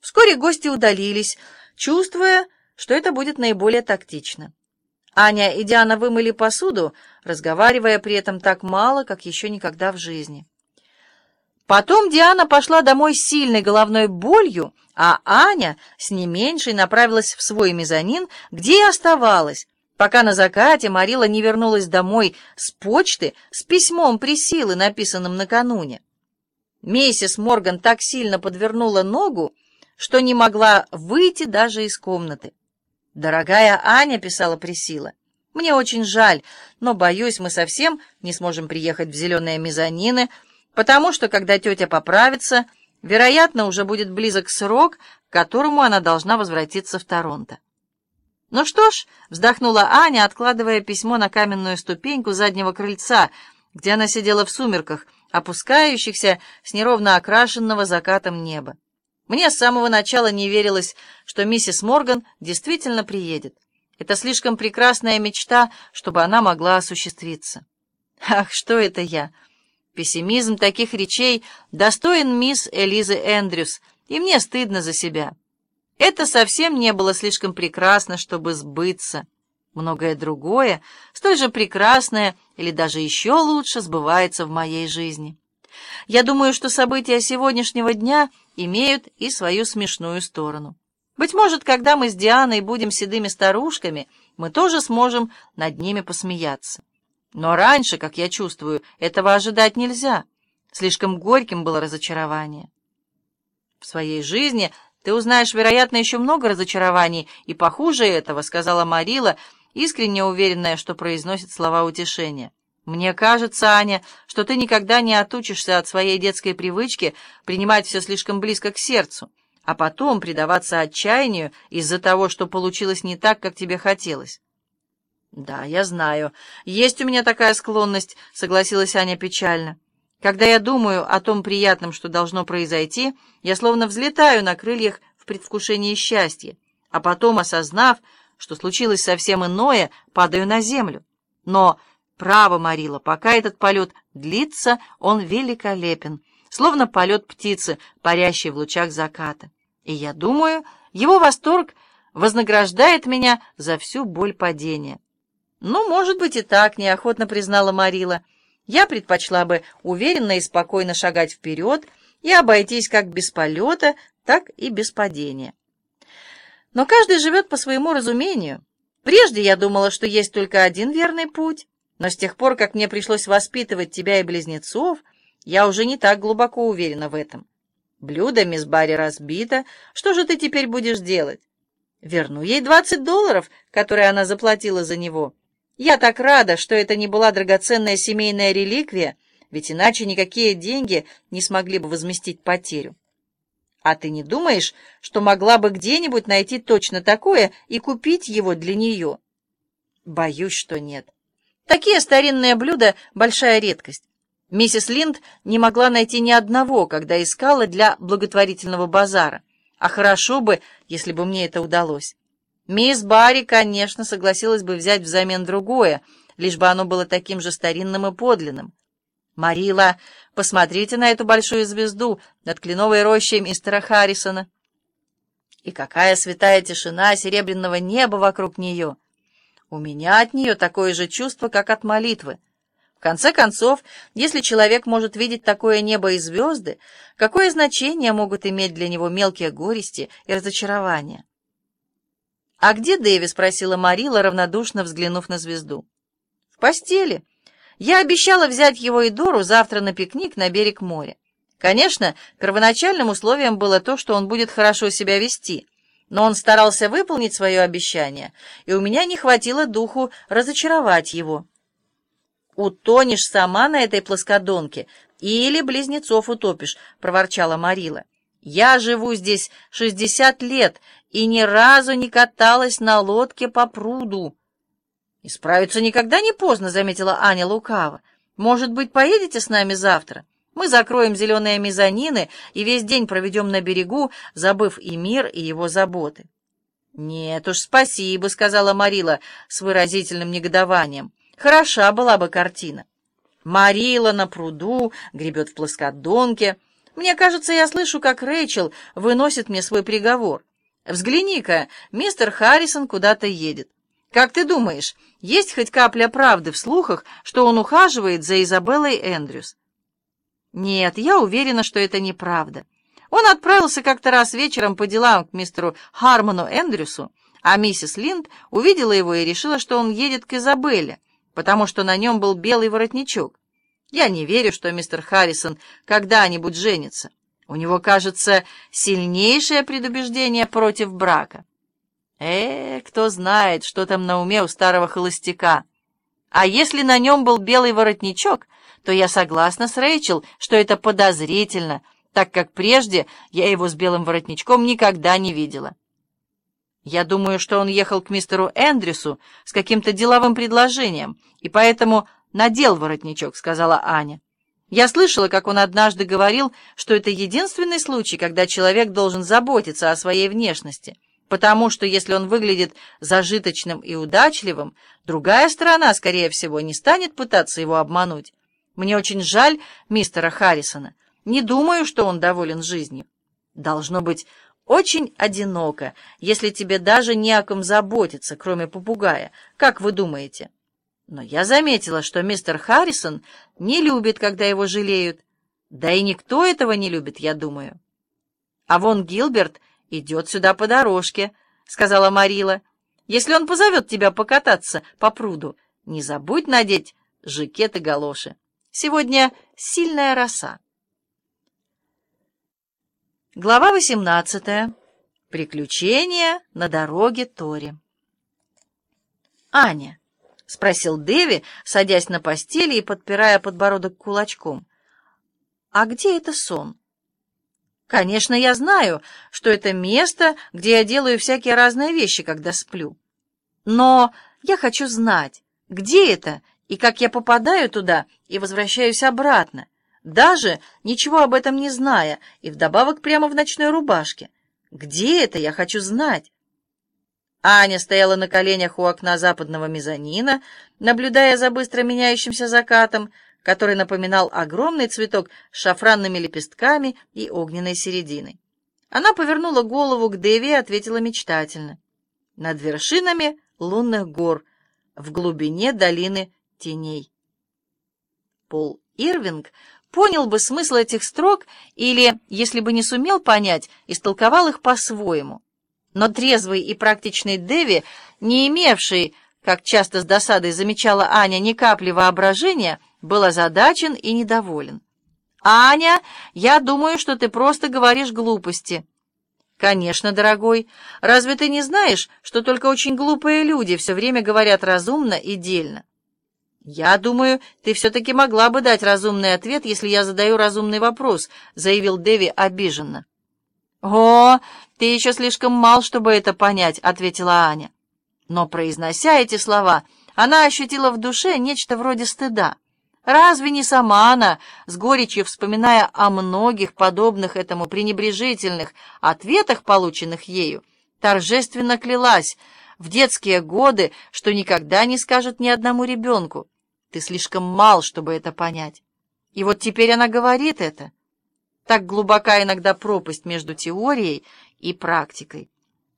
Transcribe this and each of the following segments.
Вскоре гости удалились, чувствуя, что это будет наиболее тактично. Аня и Диана вымыли посуду, разговаривая при этом так мало, как еще никогда в жизни. Потом Диана пошла домой с сильной головной болью, а Аня с не меньшей направилась в свой мезонин, где и оставалась, пока на закате Марила не вернулась домой с почты с письмом Присциллы, написанным накануне. Миссис Морган так сильно подвернула ногу, что не могла выйти даже из комнаты. «Дорогая Аня», — писала Присцилла, — «мне очень жаль, но, боюсь, мы совсем не сможем приехать в зеленые мезонины, потому что, когда тетя поправится, вероятно, уже будет близок срок, к которому она должна возвратиться в Торонто». «Ну что ж», — вздохнула Аня, откладывая письмо на каменную ступеньку заднего крыльца, где она сидела в сумерках, опускающихся с неровно окрашенного закатом неба. «Мне с самого начала не верилось, что миссис Морган действительно приедет. Это слишком прекрасная мечта, чтобы она могла осуществиться». Ах, что это я! Пессимизм таких речей достоин мисс Элизы Эндрюс, и мне стыдно за себя. Это совсем не было слишком прекрасно, чтобы сбыться. Многое другое, столь же прекрасное или даже еще лучше, сбывается в моей жизни. Я думаю, что события сегодняшнего дня имеют и свою смешную сторону. Быть может, когда мы с Дианой будем седыми старушками, мы тоже сможем над ними посмеяться. Но раньше, как я чувствую, этого ожидать нельзя. Слишком горьким было разочарование. В своей жизни ты узнаешь, вероятно, еще много разочарований, и похуже этого, сказала Марила, искренне уверенная, что произносит слова утешения. «Мне кажется, Аня, что ты никогда не отучишься от своей детской привычки принимать все слишком близко к сердцу, а потом предаваться отчаянию из-за того, что получилось не так, как тебе хотелось». «Да, я знаю. Есть у меня такая склонность», — согласилась Аня печально. «Когда я думаю о том приятном, что должно произойти, я словно взлетаю на крыльях в предвкушении счастья, а потом, осознав, что случилось совсем иное, падаю на землю. Но... право, Марила, пока этот полет длится, он великолепен, словно полет птицы, парящей в лучах заката. И я думаю, его восторг вознаграждает меня за всю боль падения». «Ну, может быть и так», — неохотно признала Марила. «Я предпочла бы уверенно и спокойно шагать вперед и обойтись как без полета, так и без падения. Но каждый живет по своему разумению. Прежде я думала, что есть только один верный путь, но с тех пор, как мне пришлось воспитывать тебя и близнецов, я уже не так глубоко уверена в этом. Блюдо мисс Барри разбито. Что же ты теперь будешь делать? Верну ей $20, которые она заплатила за него. Я так рада, что это не была драгоценная семейная реликвия, ведь иначе никакие деньги не смогли бы возместить потерю. А ты не думаешь, что могла бы где-нибудь найти точно такое и купить его для нее? Боюсь, что нет. Такие старинные блюда — большая редкость. Миссис Линд не могла найти ни одного, когда искала для благотворительного базара, а хорошо бы, если бы мне это удалось. Мисс Барри, конечно, согласилась бы взять взамен другое, лишь бы оно было таким же старинным и подлинным. Марила, посмотрите на эту большую звезду над кленовой рощей мистера Харрисона. И какая святая тишина серебряного неба вокруг нее! У меня от нее такое же чувство, как от молитвы. В конце концов, если человек может видеть такое небо и звезды, какое значение могут иметь для него мелкие горести и разочарования? «А где Дэви?» — спросила Марила, равнодушно взглянув на звезду. «В постели. Я обещала взять его и Дору завтра на пикник на берег моря. Конечно, первоначальным условием было то, что он будет хорошо себя вести, но он старался выполнить свое обещание, и у меня не хватило духу разочаровать его». «Утонешь сама на этой плоскодонке или близнецов утопишь», — проворчала Марила. «Я живу здесь 60 лет и ни разу не каталась на лодке по пруду». «Исправиться никогда не поздно», — заметила Аня лукаво. «Может быть, поедете с нами завтра? Мы закроем зеленые мезонины и весь день проведем на берегу, забыв и мир, и его заботы». «Нет уж, спасибо», — сказала Марила с выразительным негодованием. «Хороша была бы картина. Марила на пруду, гребет в плоскодонке. Мне кажется, я слышу, как Рэйчел выносит мне свой приговор. Взгляни-ка, мистер Харрисон куда-то едет. Как ты думаешь, есть хоть капля правды в слухах, что он ухаживает за Изабеллой Эндрюс? Нет, я уверена, что это неправда. Он отправился как-то раз вечером по делам к мистеру Хармону Эндрюсу, а миссис Линд увидела его и решила, что он едет к Изабелле, потому что на нем был белый воротничок. Я не верю, что мистер Харрисон когда-нибудь женится. У него, кажется, сильнейшее предубеждение против брака. Кто знает, что там на уме у старого холостяка. А если на нем был белый воротничок, то я согласна с Рэйчел, что это подозрительно, так как прежде я его с белым воротничком никогда не видела. Я думаю, что он ехал к мистеру Эндрюсу с каким-то деловым предложением, и поэтому надел воротничок, сказала Аня. Я слышала, как он однажды говорил, что это единственный случай, когда человек должен заботиться о своей внешности, потому что если он выглядит зажиточным и удачливым, другая сторона, скорее всего, не станет пытаться его обмануть. Мне очень жаль мистера Харрисона. Не думаю, что он доволен жизнью. Должно быть очень одиноко, если тебе даже не о ком заботиться, кроме попугая. Как вы думаете? Но я заметила, что мистер Харрисон не любит, когда его жалеют. Да и никто этого не любит, я думаю. А вон Гилберт идет сюда по дорожке, сказала Марила. Если он позовет тебя покататься по пруду, не забудь надеть жакет и галоши. Сегодня сильная роса. Глава 18. Приключения на дороге Тори. «Аня», — спросил Дэви, садясь на постели и подпирая подбородок кулачком, — «а где это сон?» «Конечно, я знаю, что это место, где я делаю всякие разные вещи, когда сплю. Но я хочу знать, где это и как я попадаю туда и возвращаюсь обратно, даже ничего об этом не зная, и вдобавок прямо в ночной рубашке. Где это, я хочу знать». Аня стояла на коленях у окна западного мезонина, наблюдая за быстро меняющимся закатом, который напоминал огромный цветок с шафранными лепестками и огненной серединой. Она повернула голову к Дэви и ответила мечтательно. «Над вершинами лунных гор, в глубине долины теней». Пол Ирвинг понял бы смысл этих строк или, если бы не сумел понять, истолковал их по-своему. Но трезвый и практичный Дэви, не имевший, как часто с досадой замечала Аня, ни капли воображения, был озадачен и недоволен. «Аня, я думаю, что ты просто говоришь глупости». «Конечно, дорогой. Разве ты не знаешь, что только очень глупые люди все время говорят разумно и дельно?» «Я думаю, ты все-таки могла бы дать разумный ответ, если я задаю разумный вопрос», — заявил Дэви обиженно. «О, ты еще слишком мал, чтобы это понять», — ответила Аня. Но, произнося эти слова, она ощутила в душе нечто вроде стыда. Разве не сама она, с горечью вспоминая о многих подобных этому пренебрежительных ответах, полученных ею, торжественно клялась в детские годы, что никогда не скажет ни одному ребенку: «Ты слишком мал, чтобы это понять». И вот теперь она говорит это. Так глубока иногда пропасть между теорией и практикой.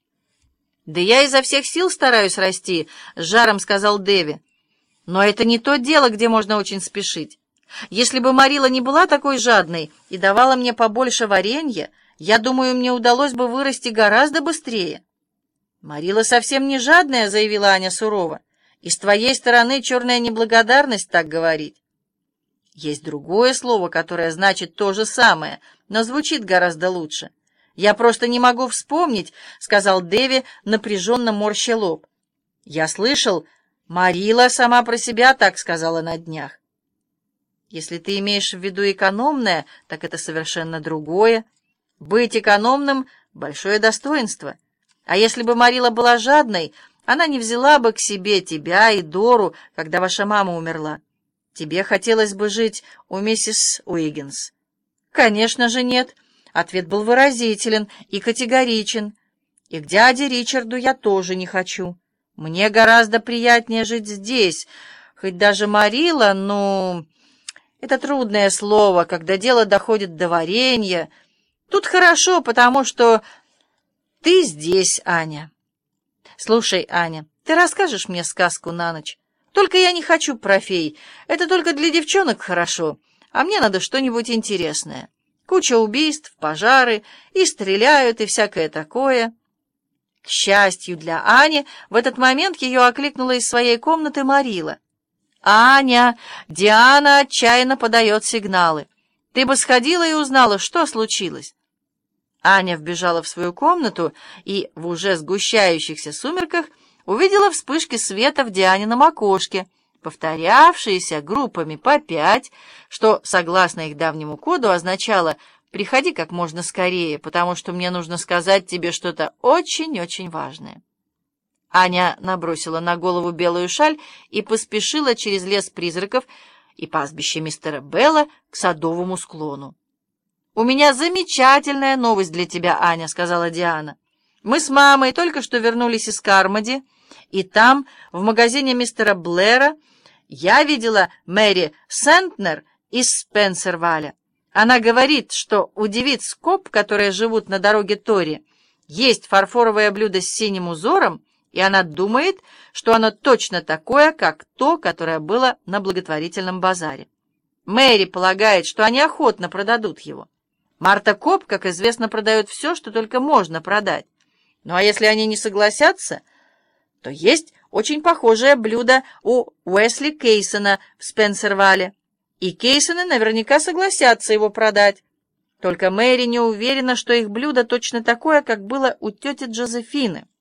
«Да я изо всех сил стараюсь расти», — с жаром сказал Дэви. «Но это не то дело, где можно очень спешить. Если бы Марила не была такой жадной и давала мне побольше варенья, я думаю, мне удалось бы вырасти гораздо быстрее». «Марила совсем не жадная», — заявила Аня сурово. «И с твоей стороны черная неблагодарность так говорить». Есть другое слово, которое значит то же самое, но звучит гораздо лучше. «Я просто не могу вспомнить», — сказал Дэви, напряженно морща лоб. «Я слышал, Марила сама про себя так сказала на днях». «Если ты имеешь в виду экономное, так это совершенно другое. Быть экономным — большое достоинство. А если бы Марила была жадной, она не взяла бы к себе тебя и Дору, когда ваша мама умерла. Тебе хотелось бы жить у миссис Уиггинс?» «Конечно же нет». Ответ был выразителен и категоричен. «И к дяде Ричарду я тоже не хочу. Мне гораздо приятнее жить здесь, хоть даже Марила, ну, Это трудное слово, когда дело доходит до варенья. Тут хорошо, потому что ты здесь, Аня. Слушай, Аня, ты расскажешь мне сказку на ночь? Только я не хочу про фей. Это только для девчонок хорошо, а мне надо что-нибудь интересное. Куча убийств, пожары, и стреляют, и всякое такое. К счастью для Ани, в этот момент ее окликнула из своей комнаты Марила. «Аня, Диана отчаянно подает сигналы. Ты бы сходила и узнала, что случилось». Аня вбежала в свою комнату и в уже сгущающихся сумерках увидела вспышки света в Дианином окошке, повторявшиеся группами по 5, что, согласно их давнему коду, означало «приходи как можно скорее, потому что мне нужно сказать тебе что-то очень-очень важное». Аня набросила на голову белую шаль и поспешила через лес призраков и пастбище мистера Белла к садовому склону. «У меня замечательная новость для тебя, Аня», — сказала Диана. «Мы с мамой только что вернулись из Кармоди, и там, в магазине мистера Блэра, я видела Мэри Сентнер из Спенсерваля. Она говорит, что у девиц Коп, которые живут на дороге Тори, есть фарфоровое блюдо с синим узором, и она думает, что оно точно такое, как то, которое было на благотворительном базаре. Мэри полагает, что они охотно продадут его. Марта Коп, как известно, продает все, что только можно продать. Ну а если они не согласятся, то есть очень похожее блюдо у Уэсли Кейсона в Спенсервале, и Кейсоны наверняка согласятся его продать. Только Мэри не уверена, что их блюдо точно такое, как было у тети Джозефины.